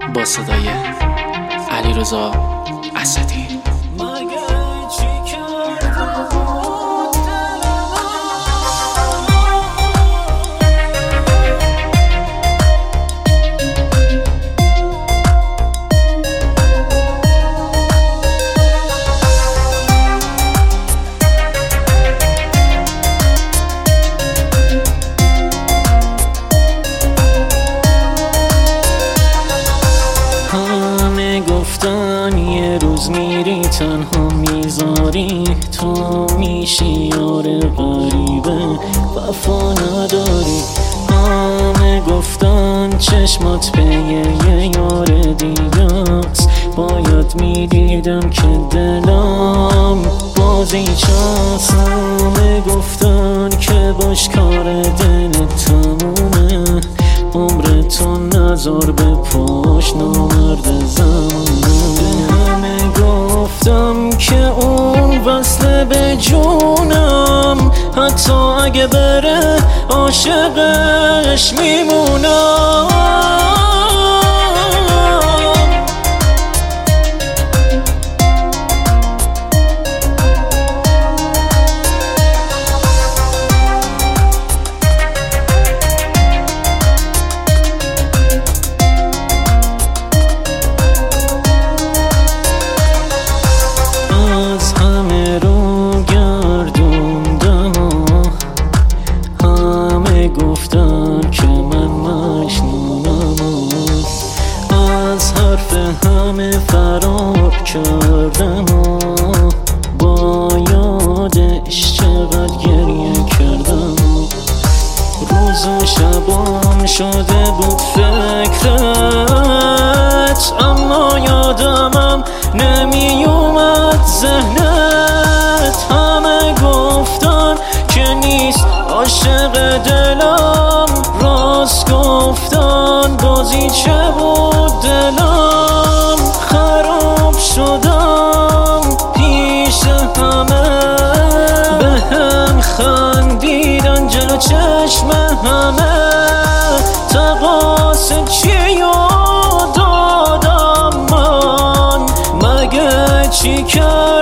با صدای علیرضا اسدی. گفتن یه روز میری تنها میذاری، تو میشی یار غریبه وفا نداری. همه گفتن چشمات به یه یار دیگه‌ست، باید میدیدم که دلم بازی چاست. همه گفتن که باش کار دل تمومه، عمر تو نزار به پاش نامرد زمانه. همه گفتم که اون وصله به جونم، حتی اگه بره عاشقش میمونم. گفتن که من مجنونم، از حرف همه فرار کردم، با یادش چقدر گریه کردم. روز و شبام شده بود فکرت، اما یادمم نمی اومد ذهنت. همه گفتن که نیست عاشق دلم، راست گفتن بازی چه بود دلم. خراب شدم پیش همه، به هم خندیدن جلو چشم همه. تقاصد چی دادم من، مگه چی کرد